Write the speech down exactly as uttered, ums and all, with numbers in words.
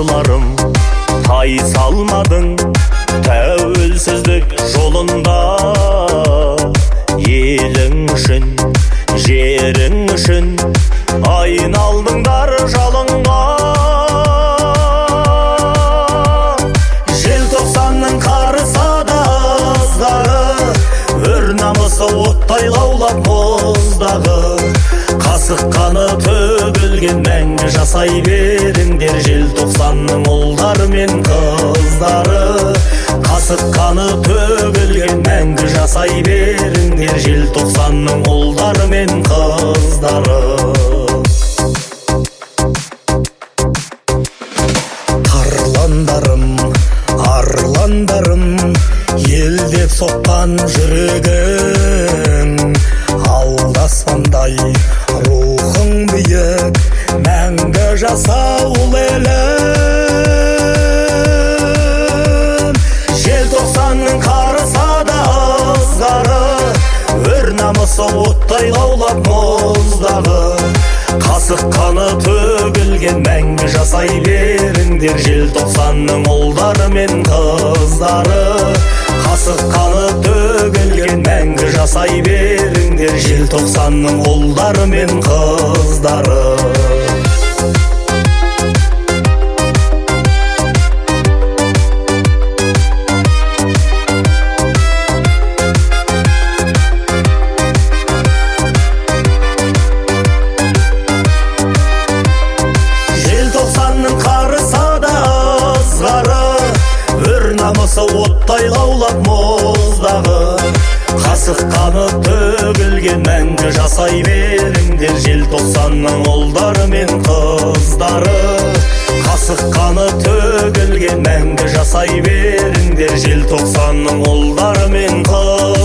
бауырларым, тай салмадың тәуелсіздік жолында. Елің үшін, жерің үшін айналдыңдар жалынға. Желтоқсанның қарса да ызғары, өр намысы оттай лаулап мұздағы. Қасық қаны төгілген мәңгі жасай беріңдер, желтоқсанның ұлдары мен қыздары. Қасық қаны төгілген мәңгі жасай беріңдер, желтоқсанның ұлдары мен қыздары. Тарландарым, арландарым, елдеп соққан жүрегің, алдаспандай рухың биік, мәңгі жаса ұл елім. Желтоқсанның қарса да ызғары, өр намысы оттай лаулап мұздағы. Қасық қаны төгілген мәңгі жасай беріңдер, желтоқсанның ұлдары мен қыздары. Қасық қаны төгілген мәңгі жасай беріңдер, желтоқсанның ұлдары мен қыздары. Желтоқсанның қарса да ызғары, өр намысы оттай лаулап мұздағы. Қасық қаны төгілген мәңгі жасай беріңдер, желтоқсанның ұлдары мен қыздары. Қасық қаны төгілген мәңгі жасай беріңдер, желтоқсанның ұлдары мен қыздары.